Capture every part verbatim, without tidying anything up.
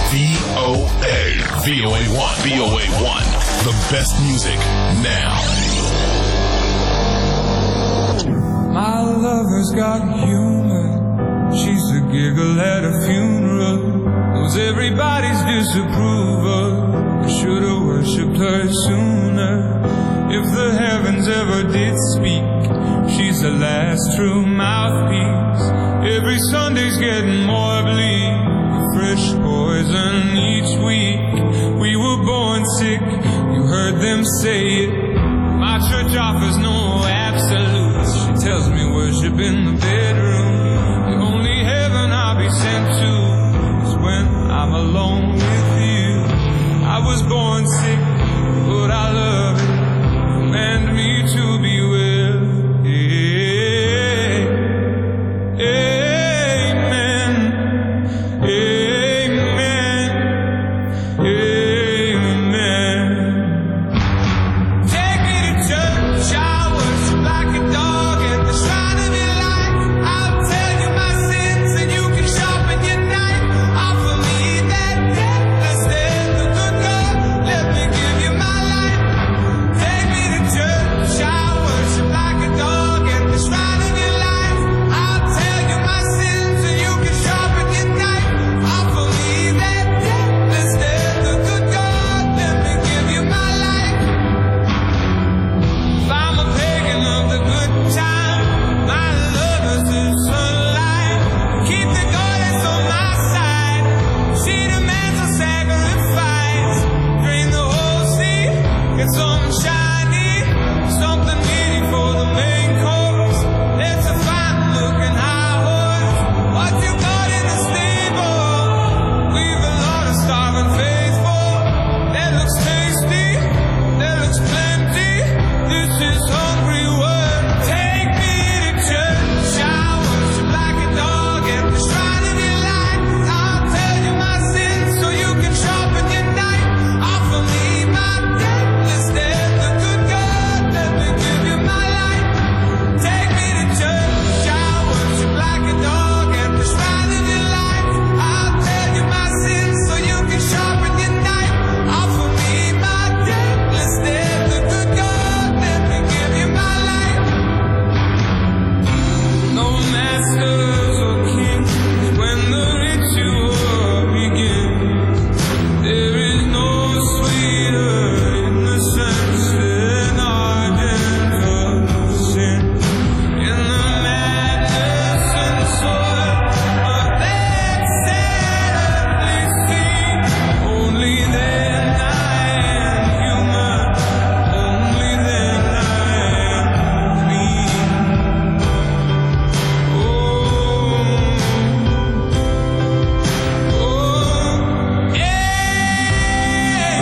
V O A. V O A one. V O A one. The best music now. My lover's got humor. She's a giggle at a funeral. Knows everybody's disapproval. I should have worshipped her sooner. If the heavens ever did speak, she's the last true mouthpiece. Every Sunday's getting more bleak. Fresh poison each week. We were born sick, you heard them say it. My church offers no absolutes. She tells me worship in the bedroom. The only heaven I'll be sent to is when I'm alone with you. I was born sick, but I love it. Command me to be well. Yeah. Amen. Amen. Amen. Take me to church. I worship like a dog at the shrine of your life. I'll tell you my sins and you can sharpen your knife. Offer me that death instead of the good God. Let me give you my life. Take me to church. I worship like a dog at the shrine of your life. I'll tell you my sins and you can sharpen your knife. Offer me that death instead of the good God. Let me give you my life. If I'm a pagan of the good time, my lover's is sunlight. Keep the goddess on my side. She demands a sacrifice. Drain the whole sea. Get something shiny, something meaty for the main course. Let's a fine looking high horse. What you got in the stable? We've a lot of starving faithful. That looks tasty, that looks plenty. This is hungry word. Take me to church. I worship like a dog at the shrine of your life. I'll tell you my sins so you can sharpen your knife. Offer me my death instead of the good God. Let me give you my life. Take me to church. I worship like a dog at the shrine of your life. I'll tell you my sins so you can sharpen your knife. Offer me my death instead of the good God. Let me give you my life. No masters or kings when the ritual begins. There is no sweeter innocence than ardent of sin. In the madness and soil of that sadly scene, only then I am human. Only then I am clean. Oh, oh, amen,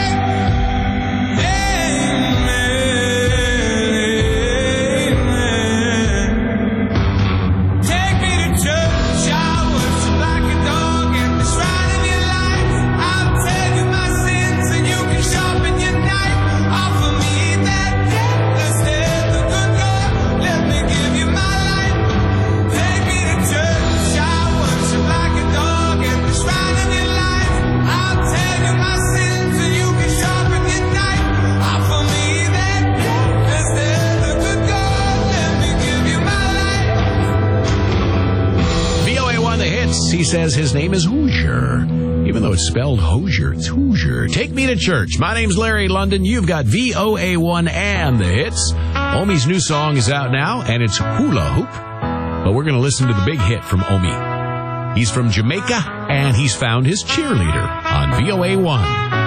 amen. Take me to church. I worship like a dog at the shrine of your life. I'll tell you my sins and you can sharpen your knife. Offer me that death instead of the good God. Let me give you my life. Take me to church. I worship like a dog at the shrine of your life. I'll tell you my sins and you can sharpen your knife. Offer me that death instead of the good God. Let me give you my life. V O A one The Hits. He says his name is Hoosier. Even though it's spelled Hosier, it's Hoosier. Take me to church. My name's Larry London. You've got V O A one and The Hits. Omi's new song is out now, and it's Hula Hoop. But we're going to listen to the big hit from Omi. He's from Jamaica, and he's found his cheerleader on V O A one.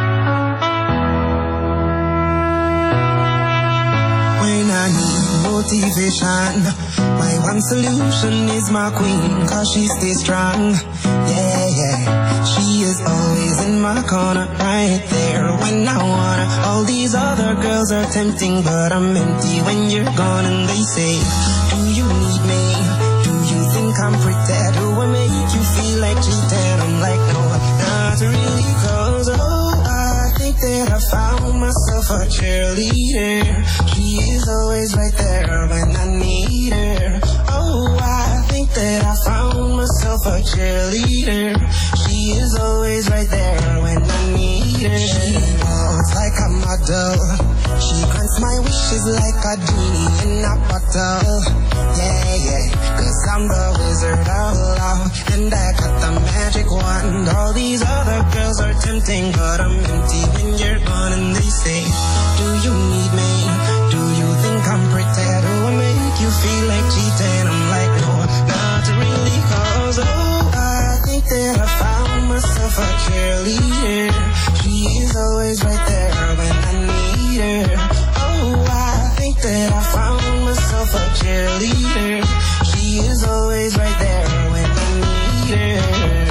When I need motivation, my one solution is my queen, cause she stays strong. Yeah, yeah. She is always in my corner, right there when I wanna. All these other girls are tempting, but I'm empty when you're gone. And they say, do you need me? Do you think I'm pretty? Do I make you feel like cheating? I'm like, no, not really, cause oh, I think that I found myself a cheerleader. She is always right there when I need her. Oh, I think that I found myself a cheerleader. She is always right there when I need her. She walks like a model. She grants my wishes like a genie in a bottle. Yeah, yeah, cause I'm the wizard of love, and I got the magic wand. All these other girls are tempting, but I'm empty when you're gone. And they say, do you need me? Do you think I'm pretty? Do I make you feel like cheating? I'm like, no, not really, cause oh, I think that I found myself a cheerleader. She is always right there when I need her. Oh, I think that I found myself a cheerleader. She is always right there when I need her.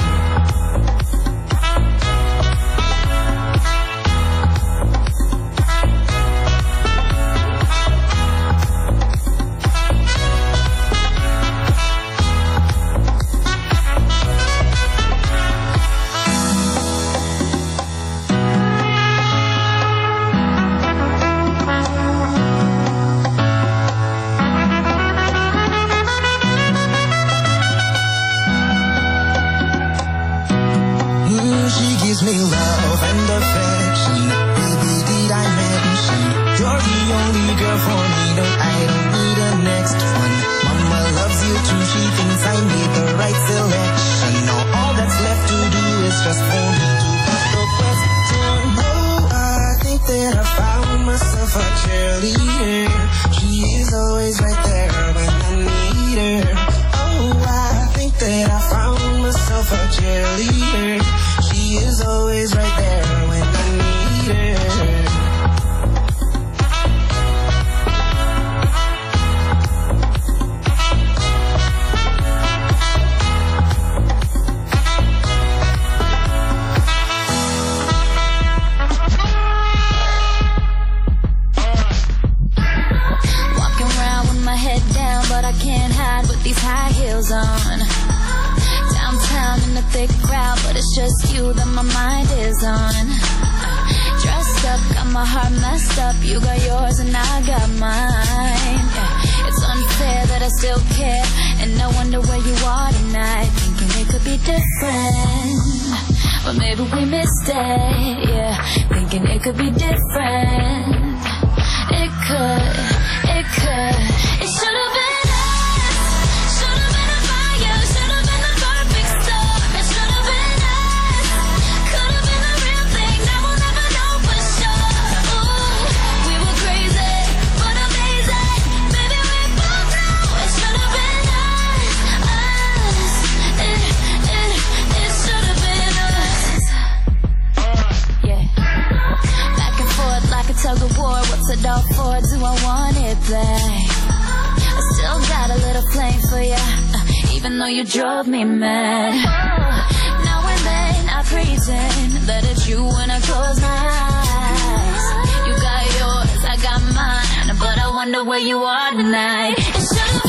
Me love and affection, baby, did I mention you're the only girl for me, no, I don't need a next one. Mama loves you too, she thinks I made the right selection. Now all that's left to do is just for me to put the question. Oh, I think that I found myself a cheerleader. She is always right there when I need her. Oh, I think that I found myself a cheerleader. She is always right there when I need her. Walking around with my head down, but I can't hide with these high heels on. Downtown in the thick crowd, but it's just you that my mind is on. Dressed up, got my heart messed up. You got yours and I got mine. Yeah. It's unfair that I still care, and I wonder where you are tonight. Thinking it could be different, but maybe we missed it. Yeah, thinking it could be different. It could, it could, it should have been. Tug of war, what's it all for? Do I want it back? I still got a little flame for you, uh, even though you drove me mad. Oh, now and then I pretend that it's you when I close my eyes. You got yours, I got mine, but I wonder where you are tonight. It should have been.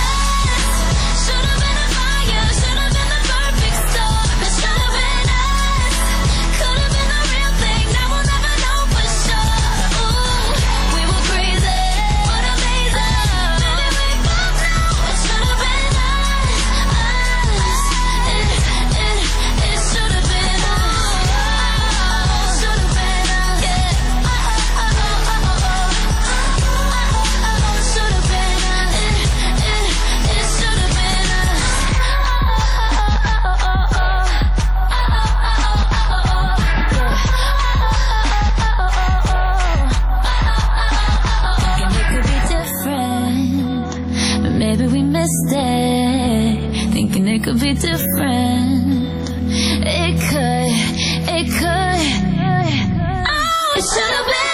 Thinking it could be different. It could, it could. Oh, it should have been.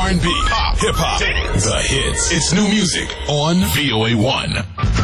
R and B, pop, hip-hop, dance, the hits. It's new music on V O A one.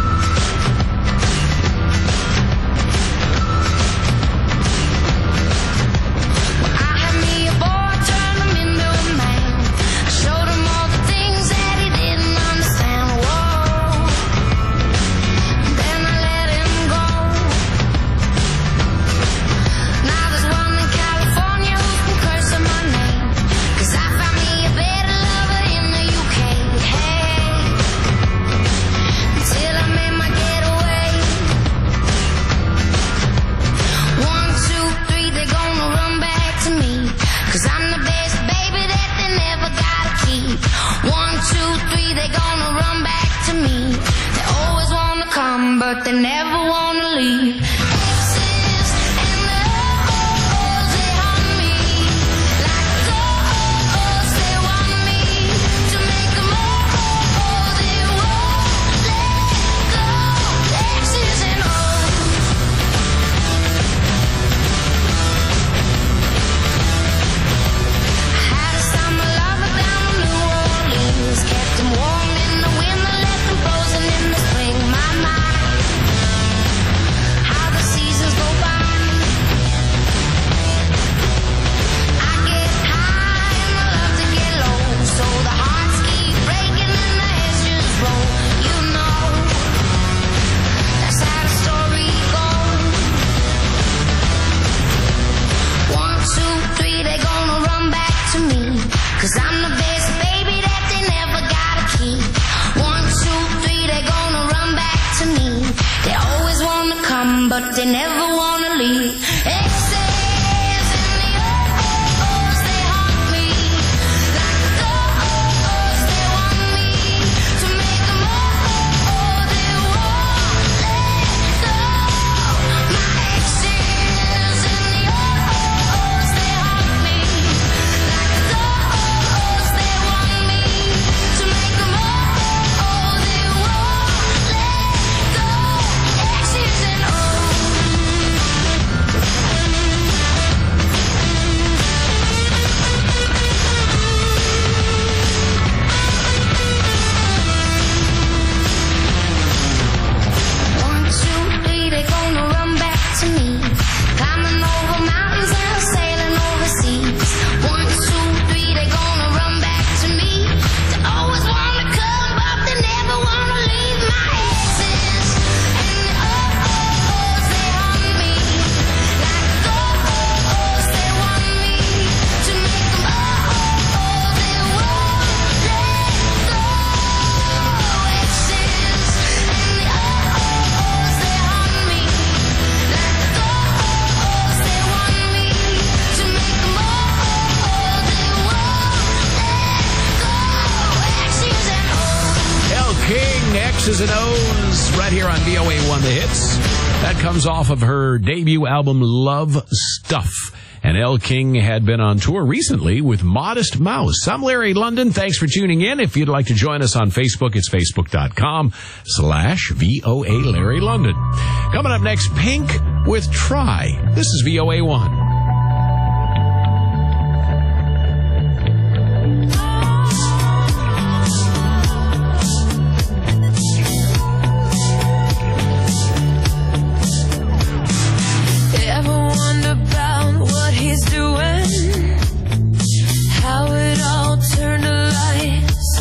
But they never wanna leave. Exes and the O's, they haunt me like ghosts. They want me to make them all. They won't let go. Exes and O's. I had a summer lover down in New Orleans, kept him warm in the winter, left him frozen in the spring. My mind. Cause I'm the best baby that they never gotta keep. One, two, three, they gonna run back to me. They always wanna come, but they never wanna leave. Exes and the O's, they haunt me like ghosts. They want me to make them all. They won't let go. My exes and the O's, they haunt me like ghosts. They want me to make them all. They won't let go. Exes and O's. One, two, three, they gonna run back to me. Climbing over mountains and sailing over seas. One, two, three, they gonna run back to me. They always wanna come, but they never wanna leave. My exes and the O's, they haunt me like ghosts. They want me to make them all. They won't let go. Exes and the O's, they haunt me like ghosts. They want me to make them all. They won't let go. Exes and O's. El King, X's and O's, right here on V O A one The Hits. That comes off of her debut album, Love Stuff. And El King had been on tour recently with Modest Mouse. I'm Larry London. Thanks for tuning in. If you'd like to join us on Facebook, it's facebook.com slash VOA Larry London. Coming up next, Pink with Try. This is V O A one. Ever wonder about what he's doing? How it all turned to lies.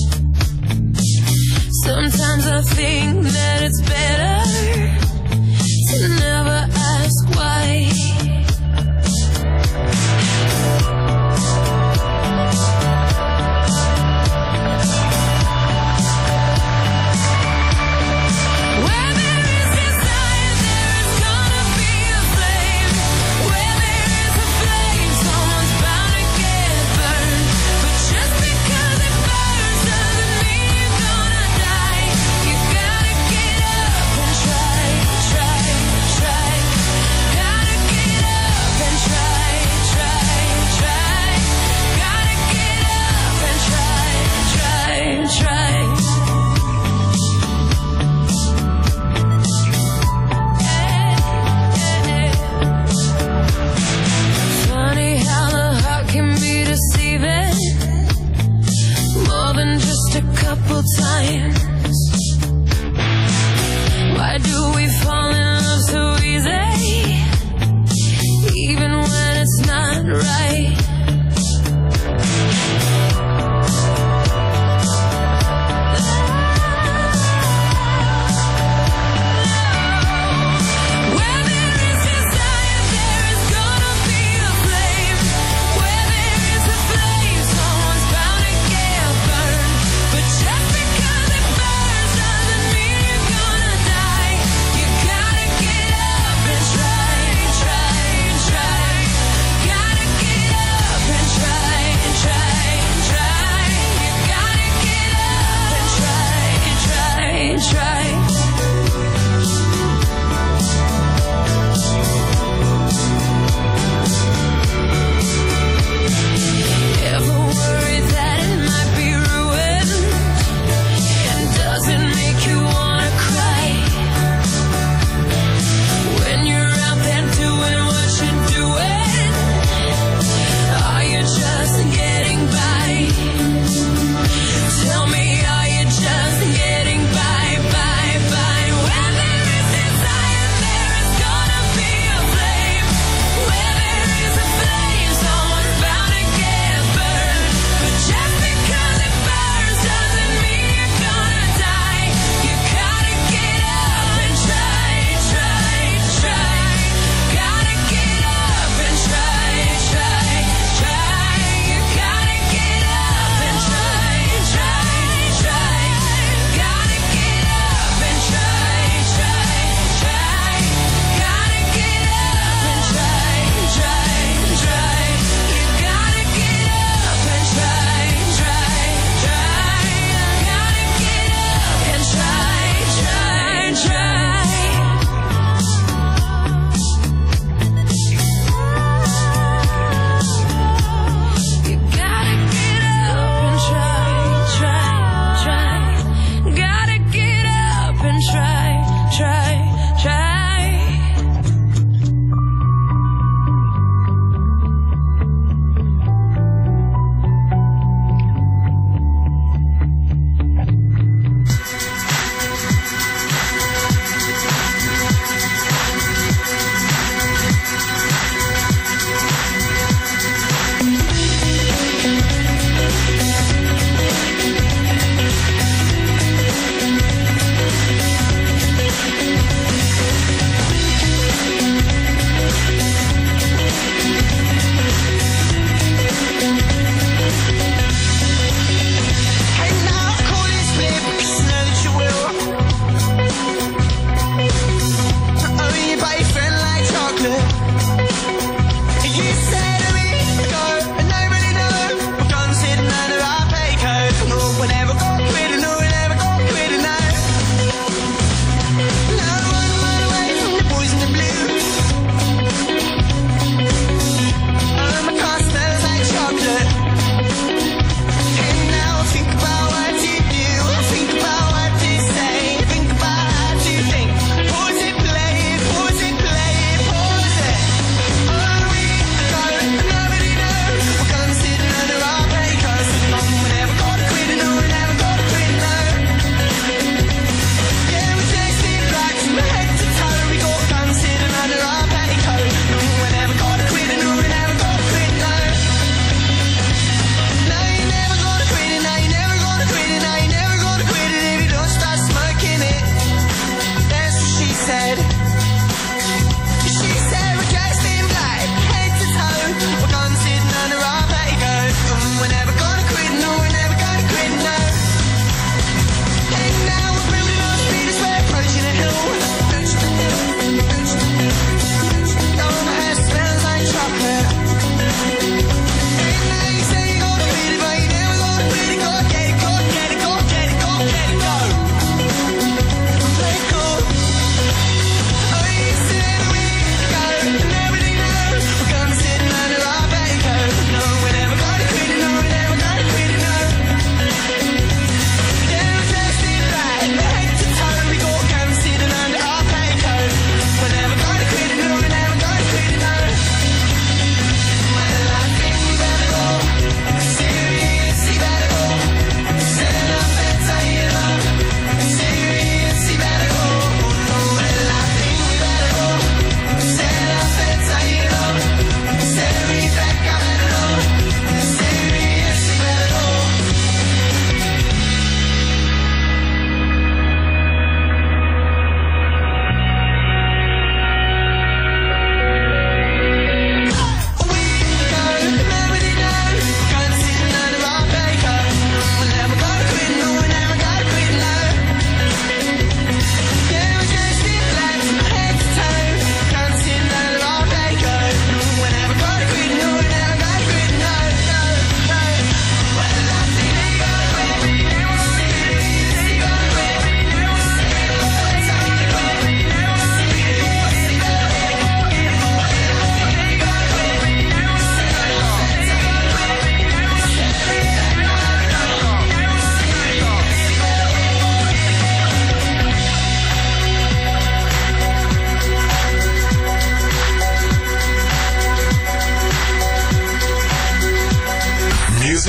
Sometimes I think that it's better to never ask why. couple times. Why do we fall in love so easy, even when it's not right? Just because it burns doesn't mean you're gonna die. You gotta get up.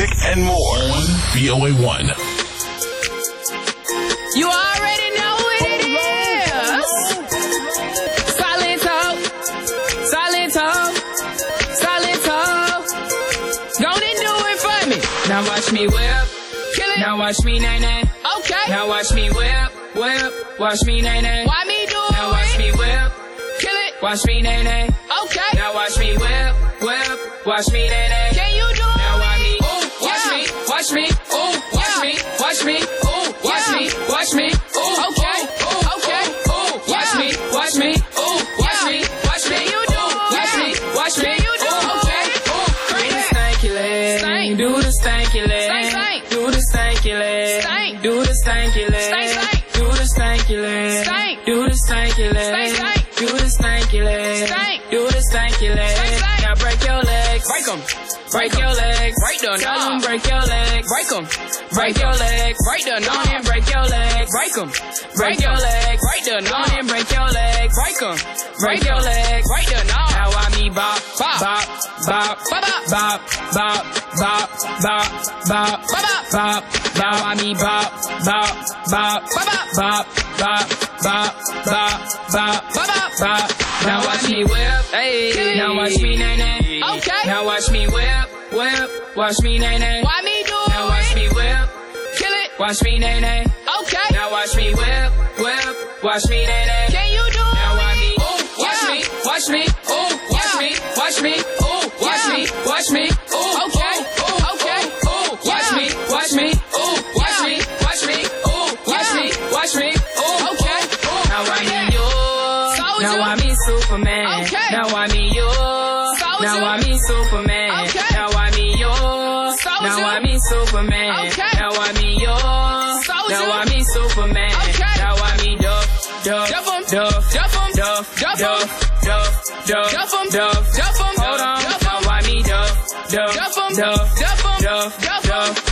music, and more on V O A one. You already know what it is. Silent talk, silent talk, silent talk. Go and do it for me. Now watch me whip, kill it. Now watch me nay nay. Okay. Now watch me whip, whip. Watch me nay nay. Why me do it? Now watch me whip, kill it. Watch me nay nay. Okay. Now watch me whip, whip. Watch me nay nay. Can you do it? Now watch me, ooh, watch me, watch me, ooh, watch me, watch me, ooh, watch me, watch me, ooh, okay, ooh, okay, ooh, watch me, watch me, ooh, watch me, watch me, you do, watch me, watch me, you do, okay, ooh, do the stanky leg, do the stanky leg, do the stanky leg, do the stanky leg, do the stanky leg, do the stanky leg, do the stanky leg, do the stanky leg. Now break your legs, break 'em. Break your legs, break the knob. Break your legs, break 'em. Break your legs, break the knob. And break your legs, break 'em. Break your legs, break the knob. And break your legs, break 'em. Break your legs, break the knob. Now I me bop, bop, bop, bop, bop, bop, bop, bop, bop, bop, bop, bop. Now I me bop, bop, bop, bop, bop, bop, bop, bop, bop, bop, bop. Now watch me whip, hey. Now watch me nay nay. Okay. Now watch me whip, whip. Watch me nay nay. Why me do it? Now watch me whip, kill it. Watch me nay nay. Okay. Now watch me whip, whip. Watch me nay nay. Can you do it? Now watch me, ooh, watch me, watch me, ooh, watch me, watch me, ooh, watch me, watch me, ooh, okay, ooh, okay, ooh, watch me, watch me, ooh, watch me, watch me, ooh, watch me, watch me, ooh, okay, ooh. Now I need you. Now I me Superman. Okay. Now I me you. Now I me Superman. Okay. Now I me you. Now I me Superman. Okay. Now I me you. Now I me Superman. Okay. Now I me Duff, Duff, Duff, Duff, Duff, Duff, Duff, Duff, Duff, Duff, Duff. Hold on. Now I me Duff, Duff, Duff, Duff, Duff, Duff, Duff,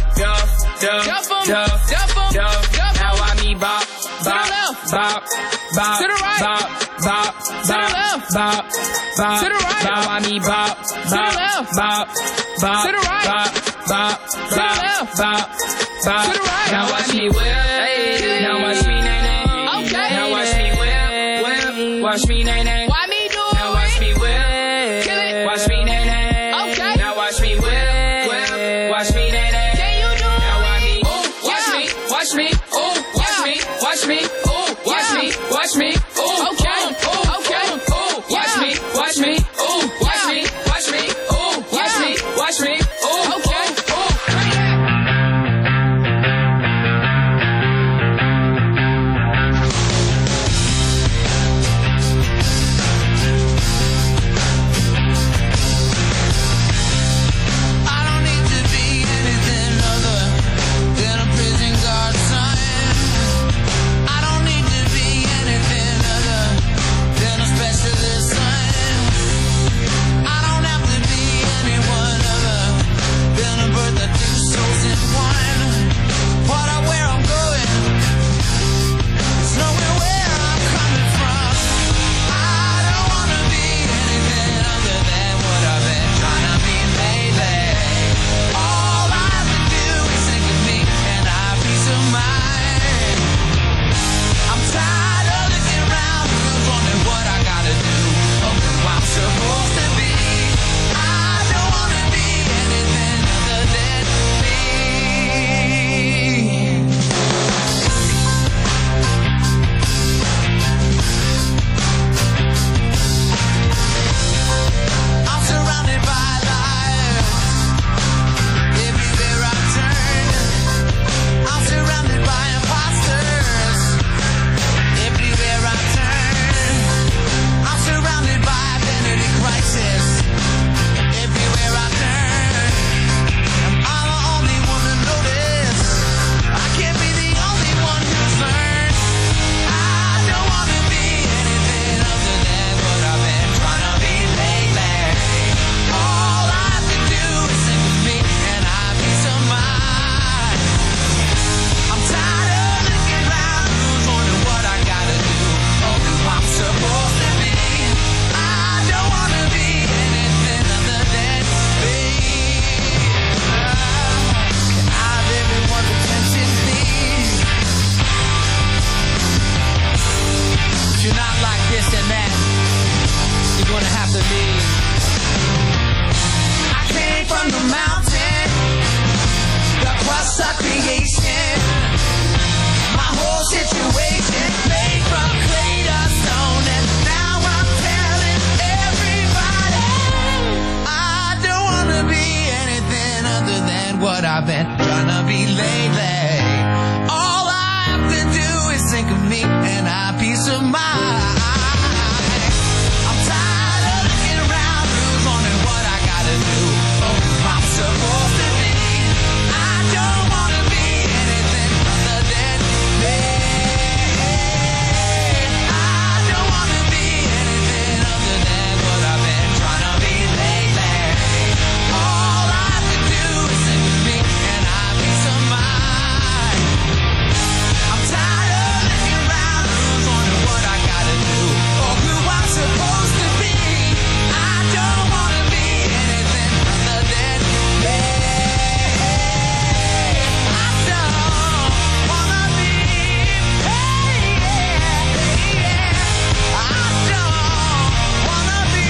Duff, Duff, Duff, Duff. Now I me Bop, Bop, Bop, Bop, to the right, Bop, Bop, to the left, Bop, Bop, to the right. Now I me Bop, Bop, Bop, Bop, to the right, Bop, Bop, to the left, Bop, Bop, to the right. Now watch me whip, now watch me nay nay. Okay. Now watch me whip, whip. Watch me nay nay. Why me do it? Now watch me whip, kill it. Watch me nay nay. Okay. Now watch me whip, whip. Watch me nay nay. Can you do it? Now watch me, ooh, watch me, watch me, ooh, watch me, watch me, ooh, watch me, watch me, ooh, okay, ooh, okay, ooh, watch me, watch me, ooh, watch me, watch me, ooh, watch me, watch me, ooh, okay, ooh. than what I've been trying to be lately. All I have to do is think of me and I have peace of mind. I'm tired of looking around, who's wondering what I gotta do, or who I'm supposed to be. I don't wanna be anything other than me. I don't wanna be anything other than what I've been trying to be lately. All I have to do is think of me and I have peace of mind. I'm tired of looking around, who's wondering what I gotta do, or who I'm supposed to be. I don't wanna be anything other than me. I don't wanna be, hey, yeah, yeah. I don't wanna be,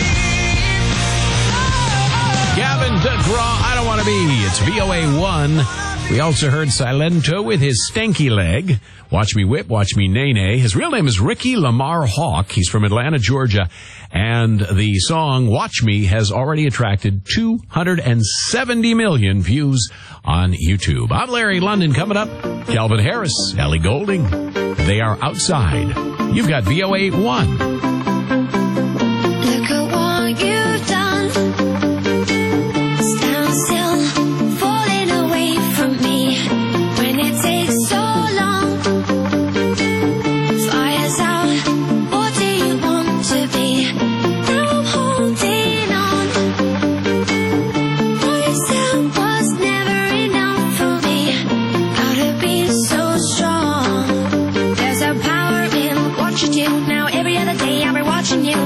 oh. Gavin DeGraw, I don't want to be. It's V O A one. We also heard Silento with his stanky leg. Watch Me Whip, Watch Me Nay Nay. His real name is Ricky Lamar Hawk. He's from Atlanta, Georgia. And the song Watch Me has already attracted two hundred seventy million views on YouTube. I'm Larry London. Coming up, Calvin Harris, Ellie Goulding. They are outside. You've got V O A one. Look at what you've done. Stand still, falling away from me. When it takes so long, fire's out. What do you want to be? Now I'm holding on. Voice that was never enough for me. Out of being so strong. There's a power in what you do. Now every other day I'll be watching you.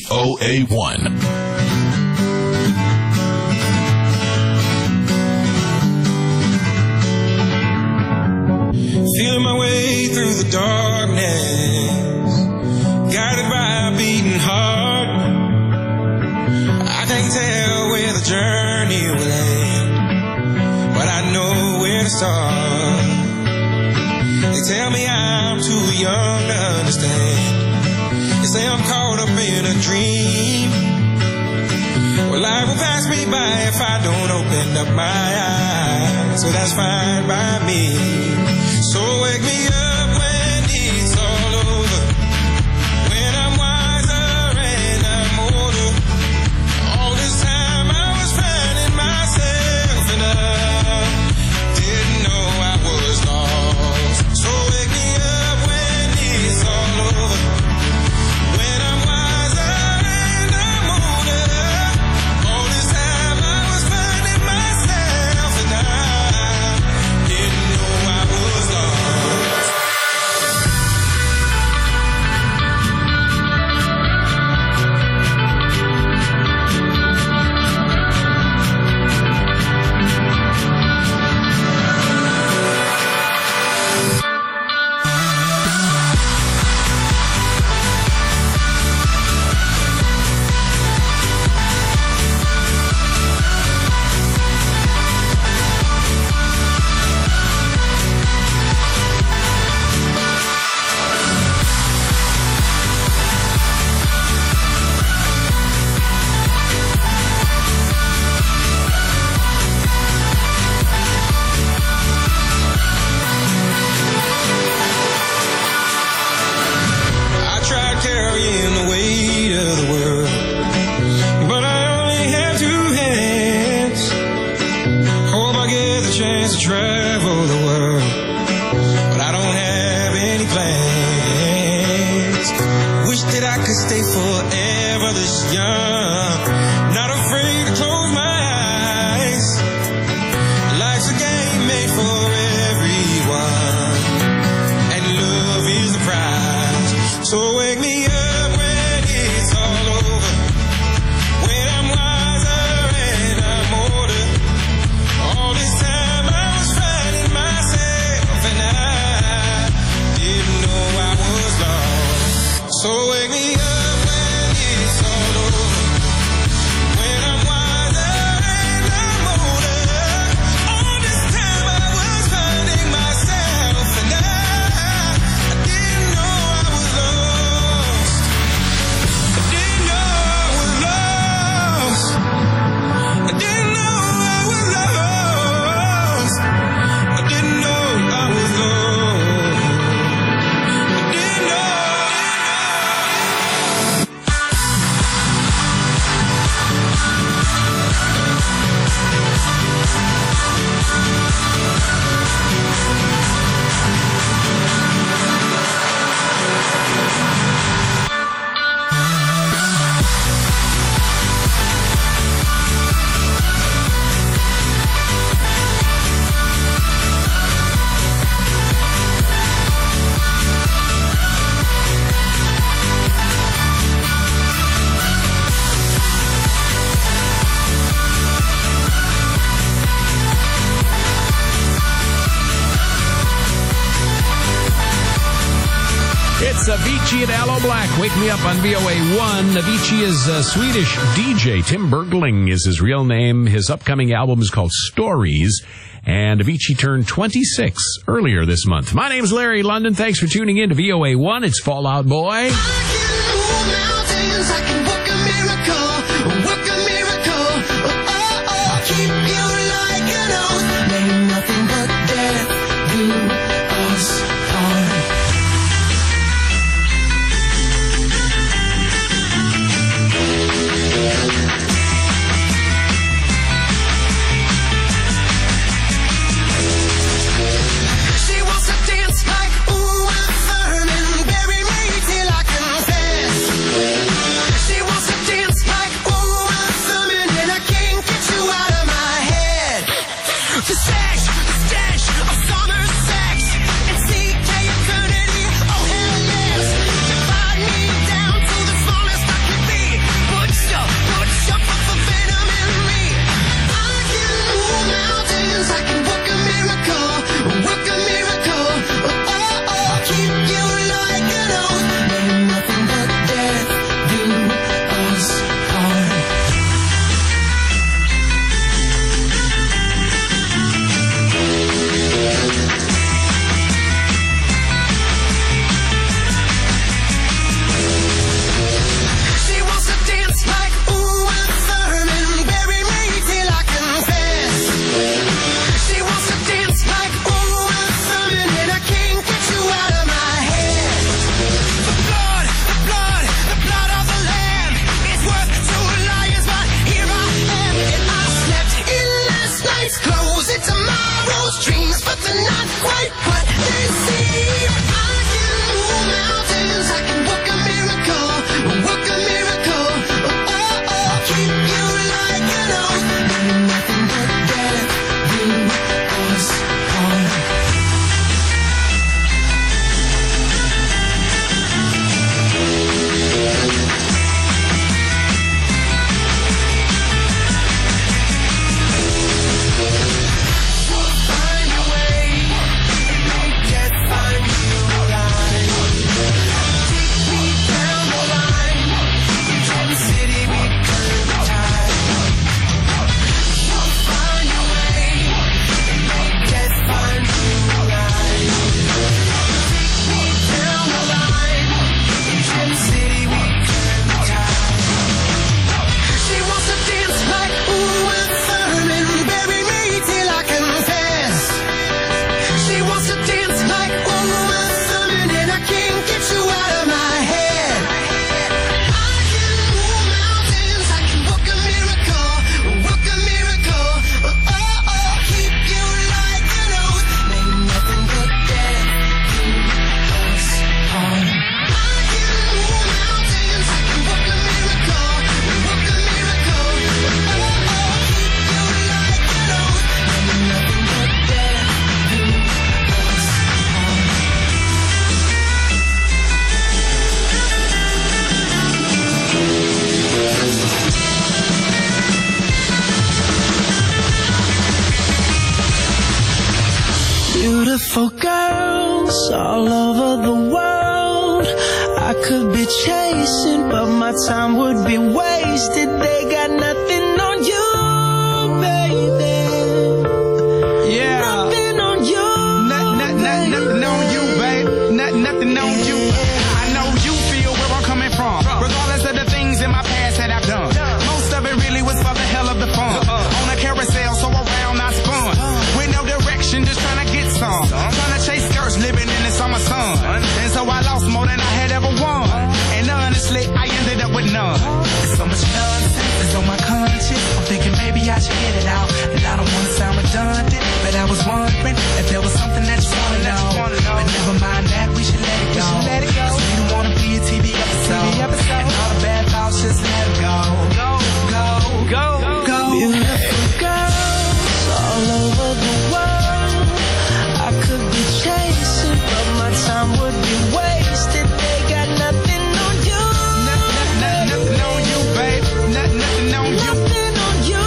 O A one. Feeling my way through the darkness, guided by a beating heart. I can't tell where the journey will end, but I know where to start. They tell me I'm too young to understand. They say I'm caught up in a dream. Well, life will pass me by if I don't open up my eyes, so that's fine by me. So wake me up when it's all over, when I'm wiser and I'm older. All this time I was finding myself and I didn't know I was lost. So wake me up when it's all over, when I'm wiser and I'm older. All this time I was finding myself and I didn't know I was lost. I tried carrying the weight of the world, but I only have two hands. Hope I get the chance to travel the world, but I don't have any plans. Wish that I could stay forever this young, not afraid to close my eyes. Life's a game made for everyone, and love is the prize. So wake me up when it's all over, when I'm wiser and I'm older. All this time I was finding myself and I didn't know I was lost. So wake me up when it's all over, when I'm wiser and I'm older. All this time I was finding myself and I, I didn't know I was lost. I didn't know I was lost. I didn't know I was lost. I didn't know I was lost. I didn't know. It's Avicii and Aloe Black. Wake me up on V O A one. Avicii is a Swedish D J. Tim Bergling is his real name. His upcoming album is called Stories. And Avicii turned twenty-six earlier this month. My name's Larry London. Thanks for tuning in to V O A one. It's Fallout Boy. She wants to dance like ooh, I'm burning, bury me till I confess. She Beautiful girls all over the world. I could be chasing, but my time would be wasted. They got nothing on you, baby. Yeah. Nothing on you. Not, not, not, nothing on you, babe. Not, nothing on you. I know you feel where I'm coming from. Regardless of the things in my past that I've done. Most of it really was for the hell of the fun. On a carousel, so around I spun. With no direction, just trying to get some. Trying to chase skirts, living in the summer sun. And so I lost more than I had ever won. And honestly, I ended up with none. There's so much nonsense that's on my conscience. I'm thinking maybe I should get it out. And I don't want to sound redundant, but I was wondering if there was something that you want to know. But never mind that, we should let it go. Cause we don't want to be a T V episode. And all the bad thoughts, just let it go. Go, go, go, go. Beautiful girls all over the world. I could be chasing, but my time would be wasted. They got nothing on you. Nothing on you, babe. Nothing on you. Nothing on you.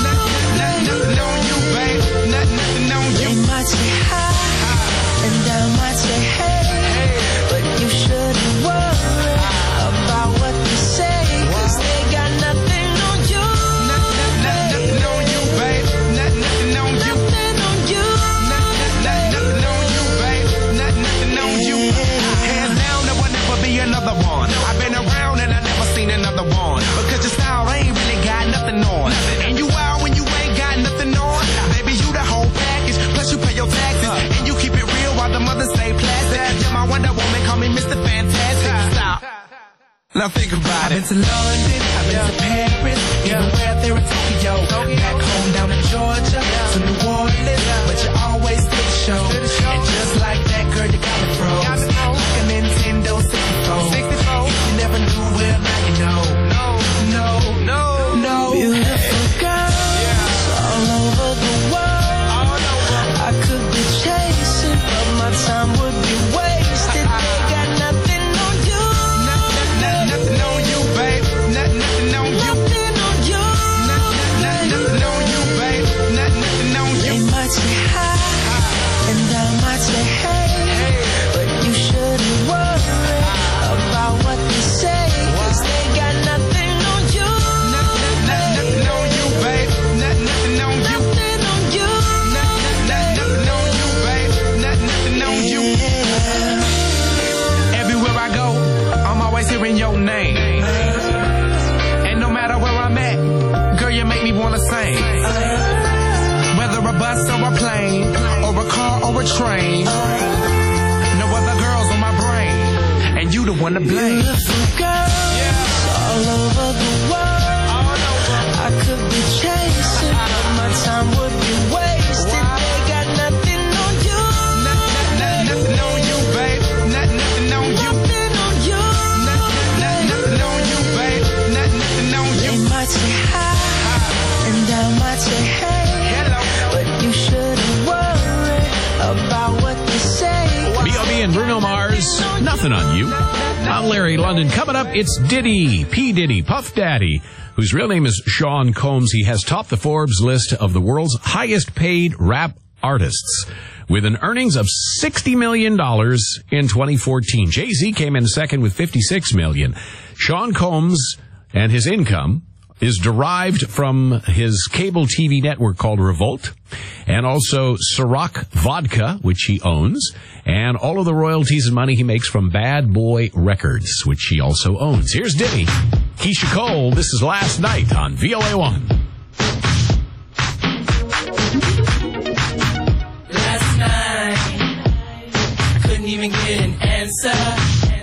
Nothing on you, babe. Nothing on you. They might say hi, and I might say hey, but you shouldn't worry about what they say, cause they got nothing on you. Nothing on you, babe. Nothing on you. Nothing on you. Nothing on you, babe. Nothing on you. Hands down, there will never be another one. I've been around and I never seen another one. Because your style ain't really got nothing on. And you wild when you ain't got nothing on. Baby, you the whole package. Plus you pay your taxes. And you keep it real while the mothers stay plastic. You're my Wonder Woman, call me Mister Fantastic. Stop. Now think about I've it. been to London, I've been to Paris, even where there in Tokyo. Back home down in Georgia, to New Orleans, but you always did the show. And just like that, girl, you got me froze. Like a Nintendo sixty-four. If you never knew, well, now you know. No, no, no, no. Beautiful girls all over the world. I could be chasing, but my time would be wasted. They got nothing on you. Nothing on you, babe. Nothing on you. Nothing on you. Nothing on you, babe. Nothing on you. They might say hi, and I might say hey, but you shouldn't worry about what they say, cause they got nothing on you. Nothing on you, babe. Nothing on you. Nothing on you. Nothing on you, babe. Nothing on you. Everywhere I go, I'm always hearing your name. And no matter where I'm at, girl, you make me wanna sing. Whether a bus or a plane, or a car or a train, no other girls on my brain, and you the one to blame. Beautiful girls all over the world. I could be chasing, but my time would be wasted. They got nothing on you. Nothing on you, babe. Nothing on you. Nothing on you. Nothing on you, babe. Nothing on you. They might say hi, and I might say hey, but you shouldn't worry about what they say. B O B and Bruno Mars, nothing on you. I'm Larry London. Coming up, it's Diddy, P. Diddy, Puff Daddy, whose real name is Sean Combs. He has topped the Forbes list of the world's highest paid rap artists with an earnings of sixty million dollars in twenty fourteen. Jay-Z came in second with fifty-six million dollars. Sean Combs and his income is derived from his cable T V network called Revolt, and also Ciroc Vodka, which he owns, and all of the royalties and money he makes from Bad Boy Records, which he also owns. Here's Diddy, Keisha Cole. This is Last Night on V O A one. Last night, I couldn't even get an answer.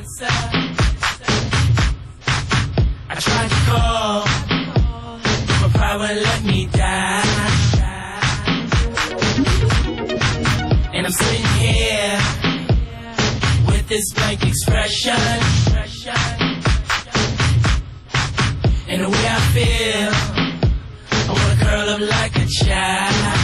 I tried to call, but power let me die. And I'm sitting here with this blank expression. And the way I feel, I wanna curl up like a child.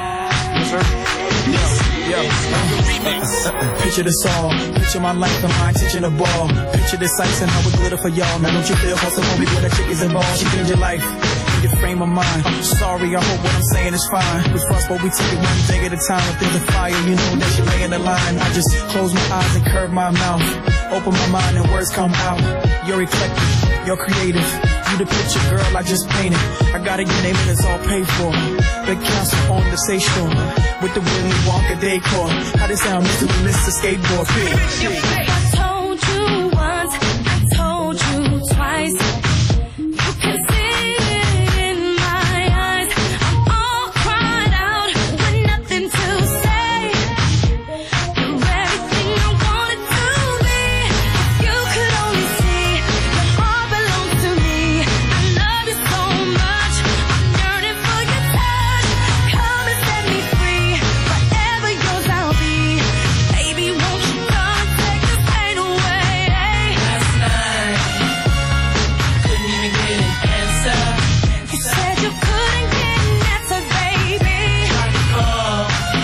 Yo, uh, picture this all. Picture my life and mine teaching the ball. Picture this ice and how it glitter for y'all. Now don't you feel hustle when we when the chick is involved. She changed your life. your frame of mind. I'm sorry, I hope what I'm saying is fine. We fuss, but we take it one day at a time. If there's a fire, you know that you're laying the line. I just close my eyes and curve my mouth, open my mind and words come out. You're eclectic, you're creative. You the picture, girl, I just painted. I gotta get name and it's all paid for. Big council on the station with the Willy Wonka decor. How they sound, Mister Mister Skateboard. I told you once, I told you twice. You can see it in my eyes. I'm all cried out with nothing to say. You're everything I wanted to be. If you could only see, your heart belongs to me. I love you so much, I'm yearning for your touch. Come and set me free, forever yours I'll be. Baby, won't you come and take this pain away? Last night, couldn't even get an answer. You said you couldn't get an answer, baby. Tried to call,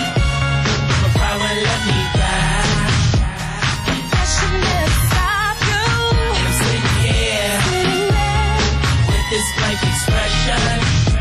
but pride wouldn't let me die. That should never stop you. And I'm sitting here Sitting there, with this blank expression.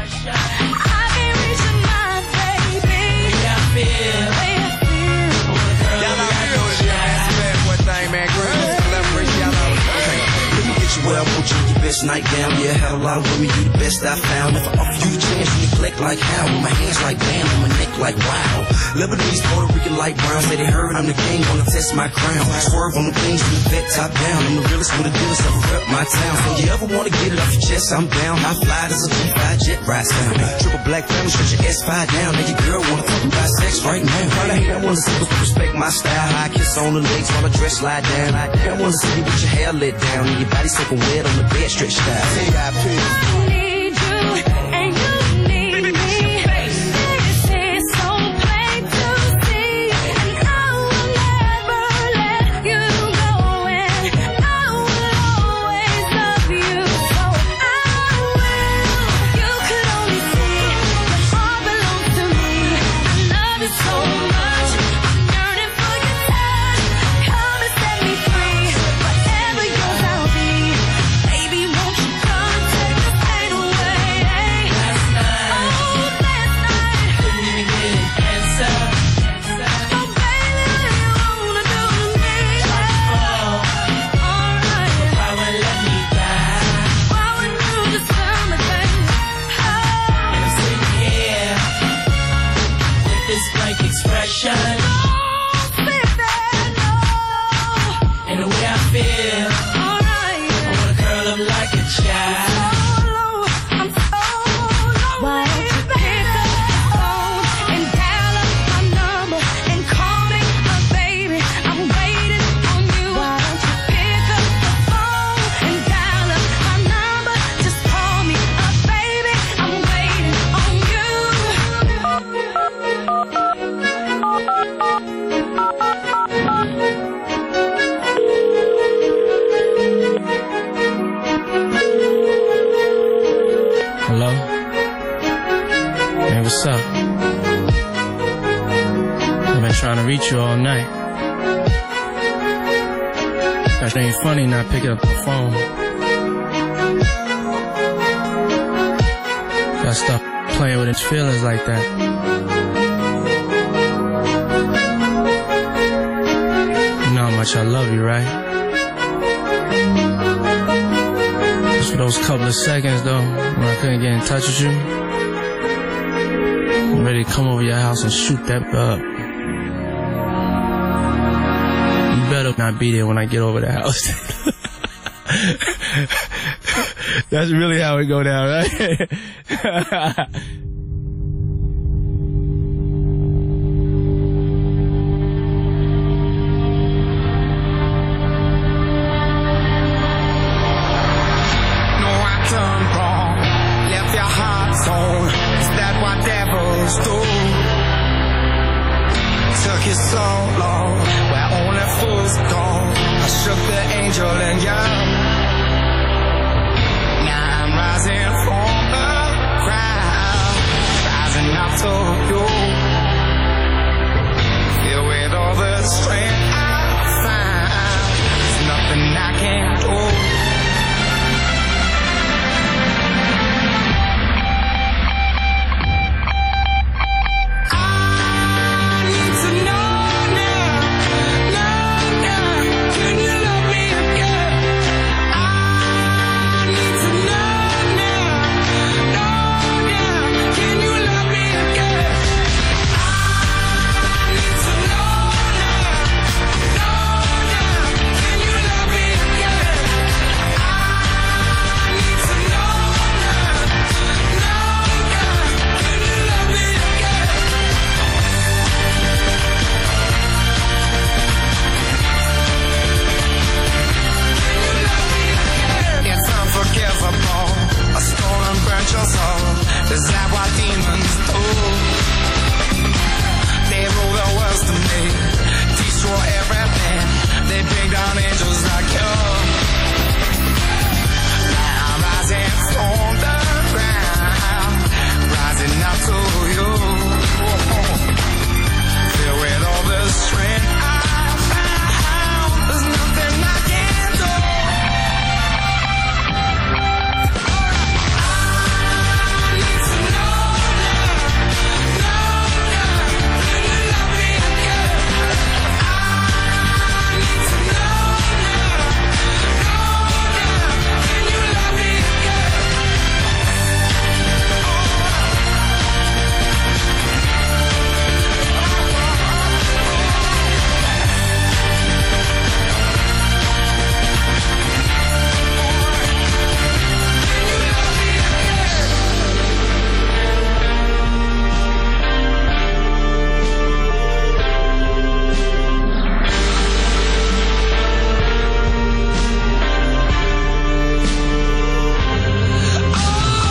I can't reach your mind, baby. Yeah, I feel. Way I feel. I want a girl like a child. One thing, man, girl, collaborate, y'all know. Let me get you where I want you, your best night down. Yeah, had a lot of women, you the best I found. If I offer you a chance, you neglect like how? With my hands like bam, on my neck like wow. Lebanese, Puerto Rican, like brown. Say they heard I'm the king, wanna test my crown. Swerve on the things from the vet top down. I'm the realest with the dealest, I rep my town. So you ever wanna get it off your chest, I'm down. High fly, there's a G five jet ride sound. Triple black family, stretch your S five down. Now your girl wanna talk about sex right now. Probably hate I wanna see you respect my style. High kiss on the legs while I dress slide down. I wanna see you with your hair let down and your body soaking wet on the bed stretched out. I need you, and you need me. This is so plain to see, and I will never let you go. And I will always love you, so I will. You could only see, your heart belongs to me. I love you so much, I'm yearning for your touch. Come and set me free, forever yours I'll be. Baby, won't you come and take this pain away? Last night, Oh, last night, couldn't even get an answer. oh baby, what do you wanna do to me? Fall, Alright, pride wouldn't let me die. why would you just tell me, baby? And I'm sitting here with this blank expression. Oh, baby, no. And the way I feel, Alright, I wanna curl up like a child. I'm so low. Why don't you pick up the phone and dial up my number and call me a baby? I'm waiting on you. Why don't you pick up the phone and dial up my number? Just call me a baby. I'm waiting on Hello? Hey, what's up? I've been trying to reach you all night. That ain't funny not picking up the phone. Gotta stop playing with his feelings like that. You know how much I love you, right? Just for those couple of seconds, though, when I couldn't get in touch with you, I'm ready to come over your house and shoot that up. You better not be there when I get over the house. That's really how it go down, right? Took you so long, where only fools go. I shook the angel and young. Now I'm rising